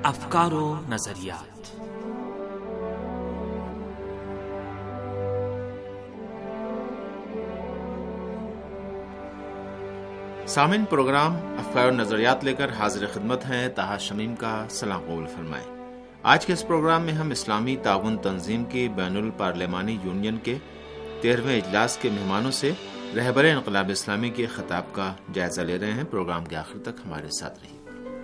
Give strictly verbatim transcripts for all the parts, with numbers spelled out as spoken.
افکار و نظریات. سامعین، پروگرام افکار و نظریات لے کر حاضر خدمت ہیں. طاہر شمیم کا سلام قبول فرمائیں. آج کے اس پروگرام میں ہم اسلامی تعاون تنظیم کی بین الپارلیمانی یونین کے تیرہویں اجلاس کے مہمانوں سے رہبر انقلاب اسلامی کے خطاب کا جائزہ لے رہے ہیں. پروگرام کے آخر تک ہمارے ساتھ رہیے.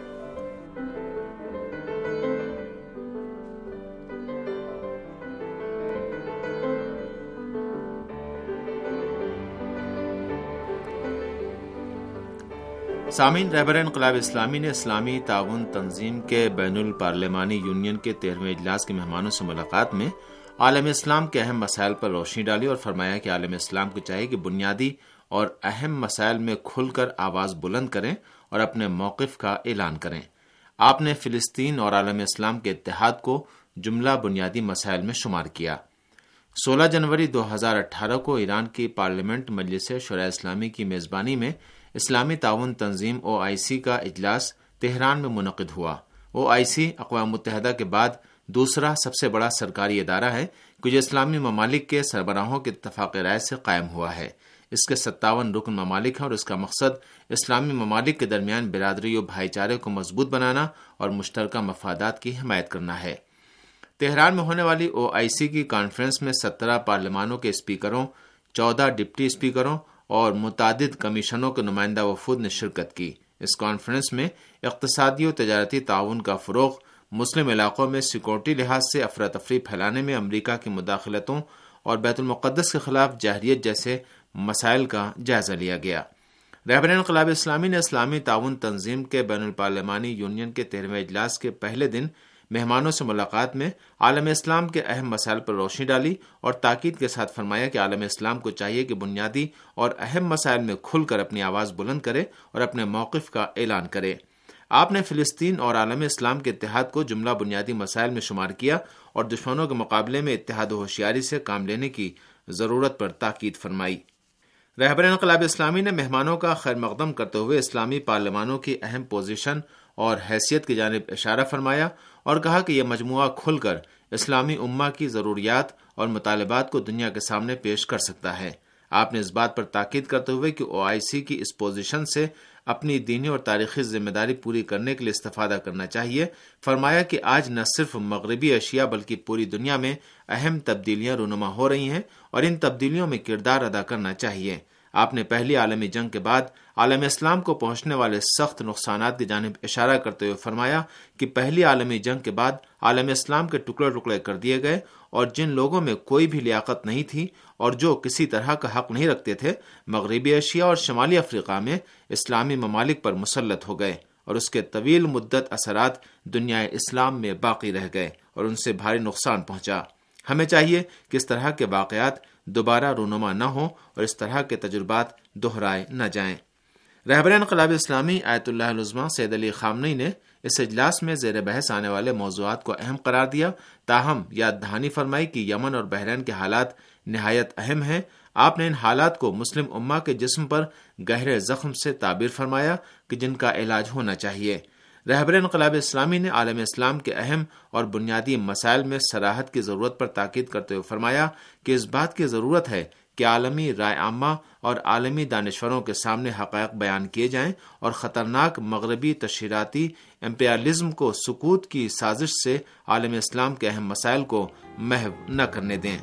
سامعین، رہبر انقلاب اسلامی نے اسلامی تعاون تنظیم کے بین الپارلیمانی یونین کے تیرہویں اجلاس کے مہمانوں سے ملاقات میں عالم اسلام کے اہم مسائل پر روشنی ڈالی اور فرمایا کہ عالم اسلام کو چاہیے کہ بنیادی اور اہم مسائل میں کھل کر آواز بلند کریں اور اپنے موقف کا اعلان کریں. آپ نے فلسطین اور عالم اسلام کے اتحاد کو جملہ بنیادی مسائل میں شمار کیا. سولہ جنوری دو ہزار اٹھارہ کو ایران کی پارلیمنٹ مجلس شورائے اسلامی کی میزبانی میں اسلامی تعاون تنظیم او آئی سی کا اجلاس تہران میں منعقد ہوا. او آئی سی اقوام متحدہ کے بعد دوسرا سب سے بڑا سرکاری ادارہ ہے کہ جو اسلامی ممالک کے سربراہوں کے اتفاق رائے سے قائم ہوا ہے. اس کے ستاون رکن ممالک ہیں اور اس کا مقصد اسلامی ممالک کے درمیان برادری و بھائی چارے کو مضبوط بنانا اور مشترکہ مفادات کی حمایت کرنا ہے. تہران میں ہونے والی او آئی سی کی کانفرنس میں سترہ پارلیمانوں کے اسپیکروں، چودہ ڈپٹی اسپیکروں اور متعدد کمیشنوں کے نمائندہ وفود نے شرکت کی. اس کانفرنس میں اقتصادی و تجارتی تعاون کا فروغ، مسلم علاقوں میں سیکورٹی لحاظ سے افراتفری پھیلانے میں امریکہ کی مداخلتوں اور بیت المقدس کے خلاف جہریت جیسے مسائل کا جائزہ لیا گیا. رہبر انقلاب اسلامی نے اسلامی تعاون تنظیم کے بین الپارلیمانی یونین کے تیرہویں اجلاس کے پہلے دن مہمانوں سے ملاقات میں عالم اسلام کے اہم مسائل پر روشنی ڈالی اور تاکید کے ساتھ فرمایا کہ عالم اسلام کو چاہیے کہ بنیادی اور اہم مسائل میں کھل کر اپنی آواز بلند کرے اور اپنے موقف کا اعلان کرے. آپ نے فلسطین اور عالم اسلام کے اتحاد کو جملہ بنیادی مسائل میں شمار کیا اور دشمنوں کے مقابلے میں اتحاد و ہوشیاری سے کام لینے کی ضرورت پر تاکید فرمائی. رہبر انقلاب اسلامی نے مہمانوں کا خیر مقدم کرتے ہوئے اسلامی پارلیمانوں کی اہم پوزیشن اور حیثیت کی جانب اشارہ فرمایا اور کہا کہ یہ مجموعہ کھل کر اسلامی امہ کی ضروریات اور مطالبات کو دنیا کے سامنے پیش کر سکتا ہے. آپ نے اس بات پر تاکید کرتے ہوئے کہ او آئی سی کی اس پوزیشن سے اپنی دینی اور تاریخی ذمہ داری پوری کرنے کے لیے استفادہ کرنا چاہیے. فرمایا کہ آج نہ صرف مغربی ایشیا بلکہ پوری دنیا میں اہم تبدیلیاں رونما ہو رہی ہیں اور ان تبدیلیوں میں کردار ادا کرنا چاہیے. آپ نے پہلی عالمی جنگ کے بعد عالم اسلام کو پہنچنے والے سخت نقصانات کی جانب اشارہ کرتے ہوئے فرمایا کہ پہلی عالمی جنگ کے بعد عالم اسلام کے ٹکڑے ٹکڑے کر دیے گئے اور جن لوگوں میں کوئی بھی لیاقت نہیں تھی اور جو کسی طرح کا حق نہیں رکھتے تھے، مغربی ایشیا اور شمالی افریقہ میں اسلامی ممالک پر مسلط ہو گئے اور اس کے طویل مدت اثرات دنیا اسلام میں باقی رہ گئے اور ان سے بھاری نقصان پہنچا. ہمیں چاہیے کہ اس طرح کے واقعات دوبارہ رونما نہ ہوں اور اس طرح کے تجربات دہرائے نہ جائیں. رہبر انقلاب اسلامی آیت اللہ العظمہ سید علی خامنئی نے اس اجلاس میں زیر بحث آنے والے موضوعات کو اہم قرار دیا. تاہم یاد دہانی فرمائی کہ یمن اور بحرین کے حالات نہایت اہم ہیں. آپ نے ان حالات کو مسلم امہ کے جسم پر گہرے زخم سے تعبیر فرمایا کہ جن کا علاج ہونا چاہیے. رہبر انقلاب اسلامی نے عالم اسلام کے اہم اور بنیادی مسائل میں صراحت کی ضرورت پر تاکید کرتے ہوئے فرمایا کہ اس بات کی ضرورت ہے کہ عالمی رائے عامہ اور عالمی دانشوروں کے سامنے حقائق بیان کیے جائیں اور خطرناک مغربی تشہیراتی امپیریلزم کو سکوت کی سازش سے عالم اسلام کے اہم مسائل کو محو نہ کرنے دیں.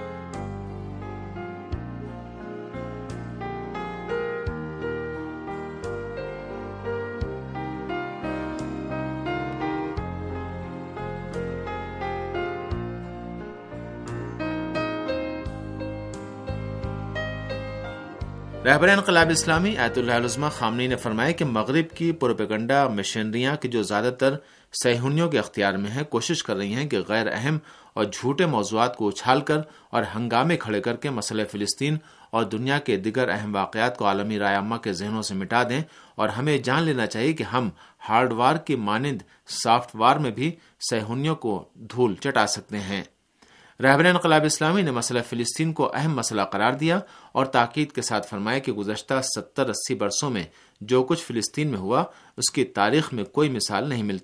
رہبر انقلاب اسلامی آیت اللہ العظمہ خامنئی نے فرمایا کہ مغرب کی پروپیگنڈا مشینریاں کی جو زیادہ تر صہیونیوں کے اختیار میں ہیں کوشش کر رہی ہیں کہ غیر اہم اور جھوٹے موضوعات کو اچھال کر اور ہنگامے کھڑے کر کے مسئلہ فلسطین اور دنیا کے دیگر اہم واقعات کو عالمی رائے عامہ کے ذہنوں سے مٹا دیں. اور ہمیں جان لینا چاہیے کہ ہم ہارڈ وار کی مانند سافٹ وار میں بھی صہیونیوں کو دھول چٹا سکتے ہیں. رہبر انقلاب اسلامی نے مسئلہ فلسطین کو اہم مسئلہ قرار دیا اور تاکید کے ساتھ فرمایا کہ گزشتہ ستر اسی برسوں میں جو کچھ فلسطین میں ہوا اس کی تاریخ میں کوئی مثال نہیں ملتی،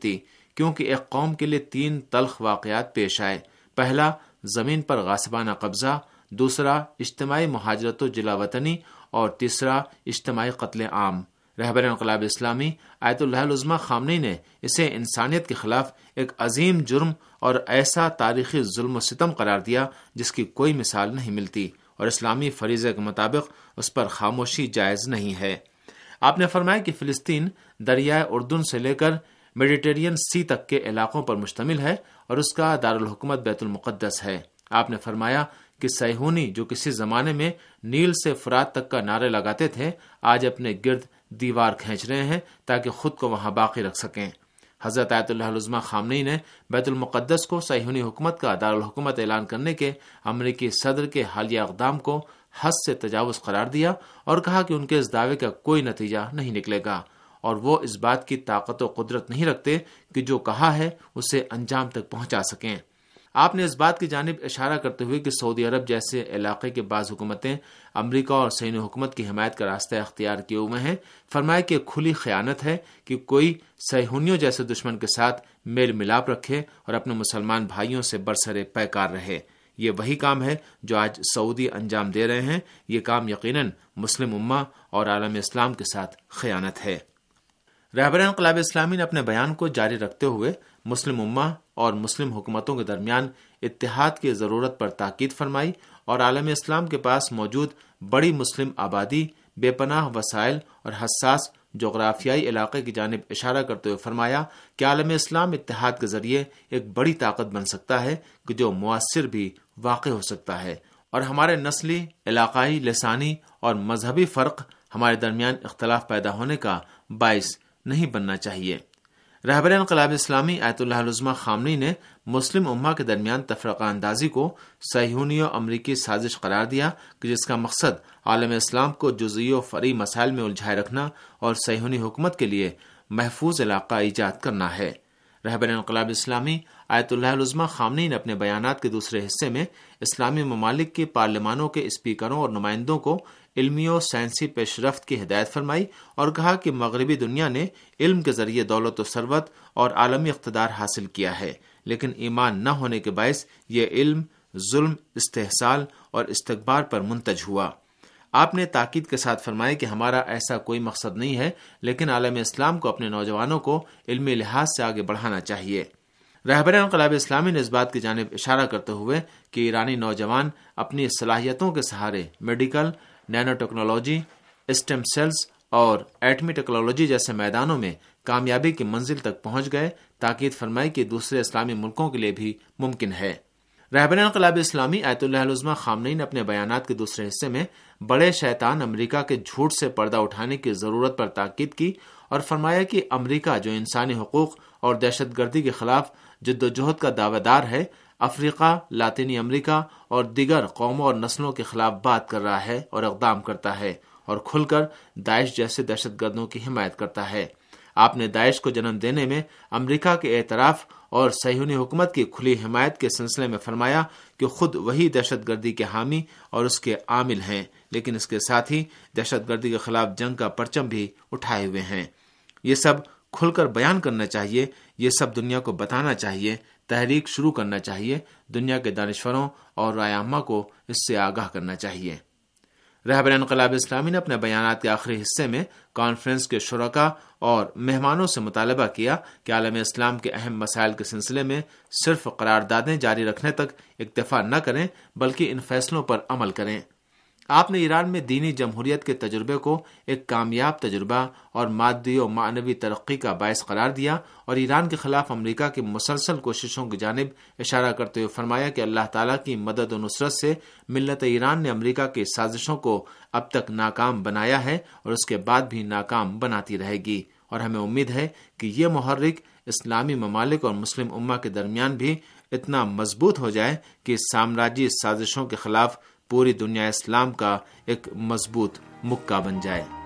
کیونکہ ایک قوم کے لیے تین تلخ واقعات پیش آئے۔ پہلا، زمین پر غاصبانہ قبضہ، دوسرا اجتماعی مہاجرت و جلا وطنی، اور تیسرا اجتماعی قتل عام۔ رہبر انقلاب اسلامی آیت اللہ العظمیٰ خامنئی نے اسے انسانیت کے خلاف ایک عظیم جرم اور ایسا تاریخی ظلم و ستم قرار دیا جس کی کوئی مثال نہیں ملتی، اور اسلامی فریضے کے مطابق اس پر خاموشی جائز نہیں ہے۔ آپ نے فرمایا کہ فلسطین دریائے اردن سے لے کر میڈیٹرین سی تک کے علاقوں پر مشتمل ہے اور اس کا دارالحکومت بیت المقدس ہے۔ آپ نے فرمایا کہ صہیونی جو کسی زمانے میں نیل سے فرات تک کا نعرے لگاتے تھے، آج اپنے گرد دیوار کھینچ رہے ہیں تاکہ خود کو وہاں باقی رکھ سکیں۔ حضرت آیت اللہ العظمیٰ خامنئی نے بیت المقدس کو صہیونی حکومت کا دارالحکومت اعلان کرنے کے امریکی صدر کے حالیہ اقدام کو حد سے تجاوز قرار دیا اور کہا کہ ان کے اس دعوے کا کوئی نتیجہ نہیں نکلے گا، اور وہ اس بات کی طاقت و قدرت نہیں رکھتے کہ جو کہا ہے اسے انجام تک پہنچا سکیں۔ آپ نے اس بات کی جانب اشارہ کرتے ہوئے کہ سعودی عرب جیسے علاقے کے بعض حکومتیں امریکہ اور صہیونی حکومت کی حمایت کا راستہ اختیار کیے ہوئے ہیں۔ فرمایا کہ کھلی خیانت ہے کہ کوئی صہیونیوں جیسے دشمن کے ساتھ میل ملاپ رکھے اور اپنے مسلمان بھائیوں سے برسر پیکار رہے۔ یہ وہی کام ہے جو آج سعودی انجام دے رہے ہیں۔ یہ کام یقیناً مسلم امہ اور عالم اسلام کے ساتھ خیانت ہے۔ رہبر انقلاب اسلامی نے اپنے بیان کو جاری رکھتے ہوئے مسلم امہ اور مسلم حکومتوں کے درمیان اتحاد کی ضرورت پر تاکید فرمائی اور عالم اسلام کے پاس موجود بڑی مسلم آبادی، بے پناہ وسائل اور حساس جغرافیائی علاقے کی جانب اشارہ کرتے ہوئے فرمایا کہ عالم اسلام اتحاد کے ذریعے ایک بڑی طاقت بن سکتا ہے کہ جو مؤثر بھی واقع ہو سکتا ہے، اور ہمارے نسلی، علاقائی، لسانی اور مذہبی فرق ہمارے درمیان اختلاف پیدا ہونے کا باعث نہیں بننا چاہیے۔ رہبر انقلاب اسلامی آیت اللہ العظمیٰ خامنئی نے مسلم امہ کے درمیان تفرقہ اندازی کو صہیونی و امریکی سازش قرار دیا کہ جس کا مقصد عالم اسلام کو جزئی و فرعی مسائل میں الجھائے رکھنا اور صہیونی حکومت کے لیے محفوظ علاقہ ایجاد کرنا ہے۔ رہبر انقلاب اسلامی آیت اللہ العظمیٰ خامنئی نے اپنے بیانات کے دوسرے حصے میں اسلامی ممالک کے پارلیمانوں کے اسپیکروں اور نمائندوں کو علمی و سائنسی پیش رفت کی ہدایت فرمائی اور کہا کہ مغربی دنیا نے علم کے ذریعے دولت و ثروت اور عالمی اقتدار حاصل کیا ہے، لیکن ایمان نہ ہونے کے باعث یہ علم ظلم، استحصال اور استکبار پر منتج ہوا۔ آپ نے تاکید کے ساتھ فرمایا کہ ہمارا ایسا کوئی مقصد نہیں ہے، لیکن عالم اسلام کو اپنے نوجوانوں کو علمی لحاظ سے آگے بڑھانا چاہیے۔ رہبر انقلاب اسلامی نے اس بات کی جانب اشارہ کرتے ہوئے کہ ایرانی نوجوان اپنی صلاحیتوں کے سہارے medical, nano technology, stem cells اور ایٹمی ٹیکنالوجی جیسے میدانوں میں کامیابی کی منزل تک پہنچ گئے، تاکید فرمائی کہ دوسرے اسلامی ملکوں کے لیے بھی ممکن ہے۔ رہبر انقلاب اسلامی آیت اللہ العظمیٰ خامنئی نے اپنے بیانات کے دوسرے حصے میں بڑے شیطان امریکہ کے جھوٹ سے پردہ اٹھانے کی ضرورت پر تاکید کی اور فرمایا کہ امریکہ جو انسانی حقوق اور دہشت گردی کے خلاف جد و جہد کا دعوے دار ہے، افریقہ، لاطینی امریکہ اور دیگر قوموں اور نسلوں کے خلاف بات کر رہا ہے اور اقدام کرتا ہے اور کھل کر داعش جیسے دہشت گردوں کی حمایت کرتا ہے۔ آپ نے داعش کو جنم دینے میں امریکہ کے اعتراف اور صہیونی حکومت کی کھلی حمایت کے سلسلے میں فرمایا کہ خود وہی دہشت گردی کے حامی اور اس کے عامل ہیں، لیکن اس کے ساتھ ہی دہشت گردی کے خلاف جنگ کا پرچم بھی اٹھائے ہوئے ہیں۔ یہ سب کھل کر بیان کرنا چاہیے، یہ سب دنیا کو بتانا چاہیے، تحریک شروع کرنا چاہیے، دنیا کے دانشوروں اور رائے عامہ کو اس سے آگاہ کرنا چاہیے۔ رہبر انقلاب اسلامی نے اپنے بیانات کے آخری حصے میں کانفرنس کے شرکاء اور مہمانوں سے مطالبہ کیا کہ عالم اسلام کے اہم مسائل کے سلسلے میں صرف قراردادیں جاری رکھنے تک اکتفا نہ کریں بلکہ ان فیصلوں پر عمل کریں۔ آپ نے ایران میں دینی جمہوریت کے تجربے کو ایک کامیاب تجربہ اور مادی و معنوی ترقی کا باعث قرار دیا اور ایران کے خلاف امریکہ کی مسلسل کوششوں کی جانب اشارہ کرتے ہوئے فرمایا کہ اللہ تعالیٰ کی مدد و نصرت سے ملت ایران نے امریکہ کی سازشوں کو اب تک ناکام بنایا ہے اور اس کے بعد بھی ناکام بناتی رہے گی، اور ہمیں امید ہے کہ یہ محرک اسلامی ممالک اور مسلم امہ کے درمیان بھی اتنا مضبوط ہو جائے کہ سامراجی سازشوں کے خلاف پوری دنیا اسلام کا ایک مضبوط مکہ بن جائے۔